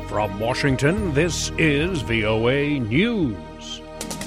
From Washington, this is VOA News.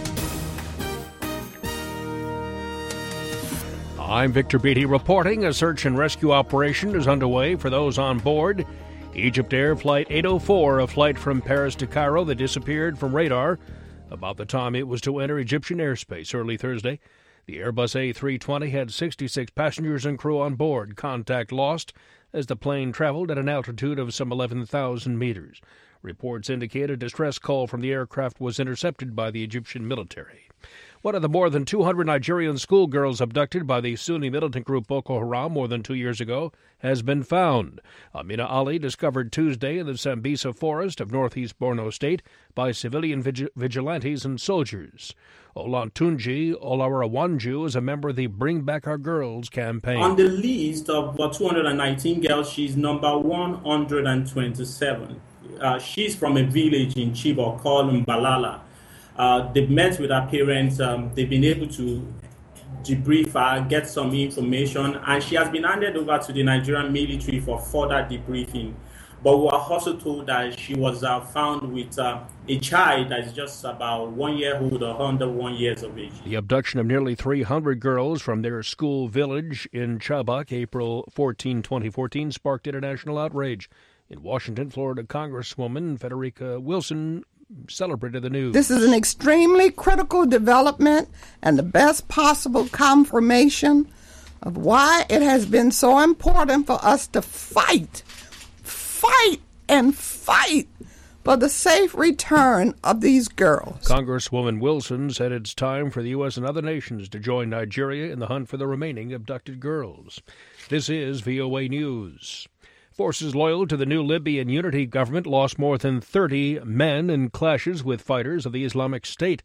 I'm Victor Beatty reporting. A search and rescue operation is underway for those on board Egypt Air Flight 804, a flight from Paris to Cairo that disappeared from radar about the time it was to enter Egyptian airspace early Thursday. The Airbus A320 had 66 passengers and crew on board. Contact lost as the plane traveled at an altitude of some 11,000 meters. Reports indicate a distress call from the aircraft was intercepted by the Egyptian military. One of the more than 200 Nigerian schoolgirls abducted by the Sunni militant group Boko Haram more than 2 years ago has been found. Amina Ali, discovered Tuesday in the Sambisa forest of northeast Borno State by civilian vigilantes and soldiers. Olatunji Olarawanju is a member of the Bring Back Our Girls campaign. On the list of 219 girls, she's number 127. She's from a village in Chibok called Mbalala. They've met with her parents. They've been able to debrief her, get some information, and she has been handed over to the Nigerian military for further debriefing. But we were also told that she was found with a child that is just about 1 year old or under 1 year of age. The abduction of nearly 300 girls from their school village in Chibok, April 14, 2014, sparked international outrage. In Washington, Florida Congresswoman Frederica Wilson celebrated the news. This is an extremely critical development and the best possible confirmation of why it has been so important for us to fight for the safe return of these girls. Congresswoman Wilson said it's time for the U.S. and other nations to join Nigeria in the hunt for the remaining abducted girls. This is VOA News. Forces loyal to the new Libyan unity government lost more than 30 men in clashes with fighters of the Islamic State.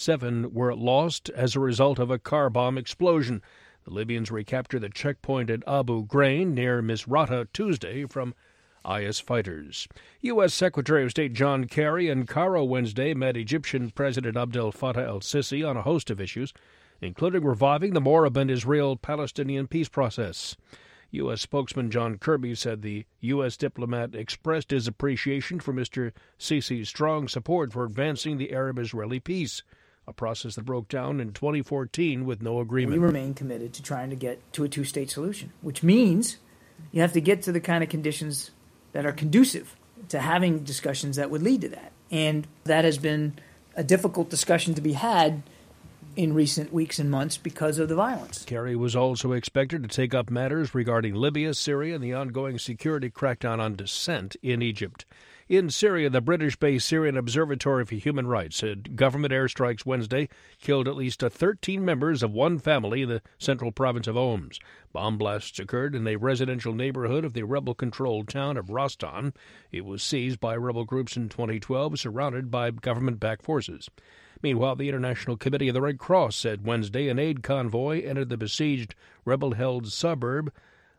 7 were lost as a result of a car bomb explosion. The Libyans recaptured the checkpoint at Abu Ghraib near Misrata Tuesday from IS fighters. U.S. Secretary of State John Kerry in Cairo Wednesday met Egyptian President Abdel Fattah el-Sisi on a host of issues, including reviving the moribund Israel-Palestinian peace process. U.S. spokesman John Kirby said the U.S. diplomat expressed his appreciation for Mr. Sisi's strong support for advancing the Arab-Israeli peace, a process that broke down in 2014 with no agreement. We remain committed to trying to get to a two-state solution, which means you have to get to the kind of conditions that are conducive to having discussions that would lead to that. And that has been a difficult discussion to be had in recent weeks and months because of the violence. Kerry was also expected to take up matters regarding Libya, Syria, and the ongoing security crackdown on dissent in Egypt. In Syria, the British-based Syrian Observatory for Human Rights said government airstrikes Wednesday killed at least 13 members of one family in the central province of Homs. Bomb blasts occurred in a residential neighborhood of the rebel-controlled town of Rastan. It was seized by rebel groups in 2012, surrounded by government-backed forces. Meanwhile, the International Committee of the Red Cross said Wednesday an aid convoy entered the besieged rebel-held suburb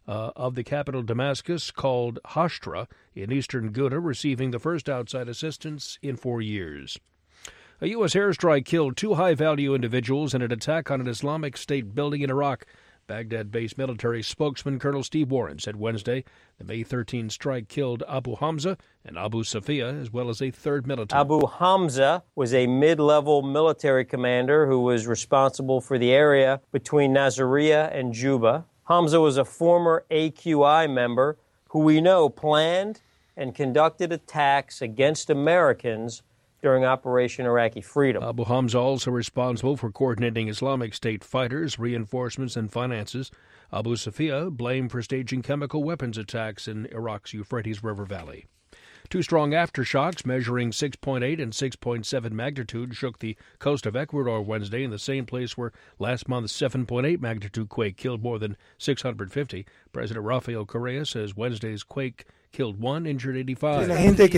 of the capital Damascus called Hashtra in eastern Ghouta, receiving the first outside assistance in 4 years. A U.S. airstrike killed 2 high-value individuals in an attack on an Islamic State building in Iraq. Baghdad-based military spokesman Colonel Steve Warren said Wednesday the May 13 strike killed Abu Hamza and Abu Safia, as well as a third militant. Abu Hamza was a mid-level military commander who was responsible for the area between Nasiriyah and Juba. Hamza was a former AQI member who we know planned and conducted attacks against Americans during Operation Iraqi Freedom. Abu Hamza also responsible for coordinating Islamic State fighters, reinforcements, and finances. Abu Safia blamed for staging chemical weapons attacks in Iraq's Euphrates River Valley. 2 strong aftershocks measuring 6.8 and 6.7 magnitude shook the coast of Ecuador Wednesday in the same place where last month's 7.8 magnitude quake killed more than 650. President Rafael Correa says Wednesday's quake killed 1, injured 85.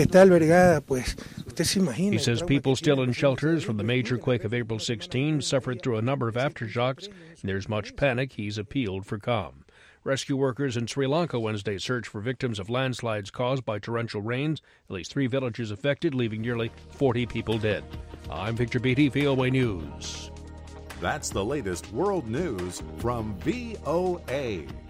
He says people still in shelters from the major quake of April 16 suffered through a number of aftershocks, and there's much panic. He's appealed for calm. Rescue workers in Sri Lanka Wednesday searched for victims of landslides caused by torrential rains. At least 3 villages affected, leaving nearly 40 people dead. I'm Victor Beatty, VOA News. That's the latest world news from VOA.